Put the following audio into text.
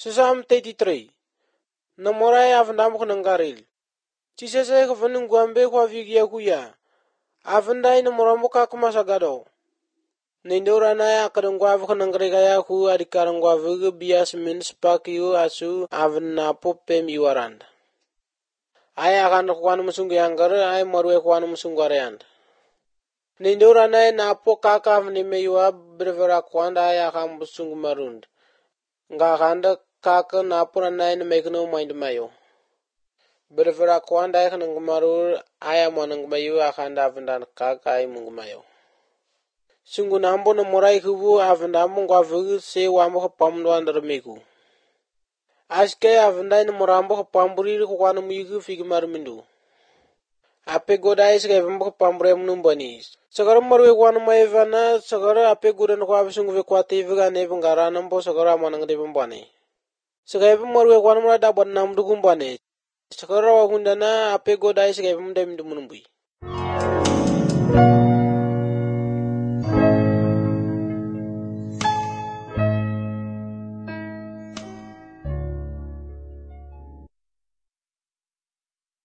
Psalm 33. Namorai avandam kunangaril. Chisese kavanin guambe kwa vigia kuya. Avandai namorambo kakumasagado. Nindora naya kadangwavu kunangrega yaku adikarangwavu bias min spakiu asu avna popem iwaranda. Aya akan kuan musungu yanggar ay marwe kuan musungu arayanda. Nindora naya napo kaka avnimeywa brevera kuanda aya akan musungu marund. Nga kanda kaka napura naya mekno mind mayo. Brevera kuanda ay kanang marur aya manang mayo akanda avandan kaka ay mung mayo. Sungu nambo na morai kubu avandamu ngwavu se wambo kapamdo andarmiku. Aske avandai na morambo kapamburi kwa na muiku figmar mindu. Ape godai se kevambo kapambure mnumbani. Sagara marwe kwa na maivana sagara ape godan kwa sungu ve kwa tiviga neve ngarana mbo sagara manang devambane. Sagara marwe kwa na mrada ban namdu kumbane. Sagara wakundana ape godai se kevamde mindu munumbi.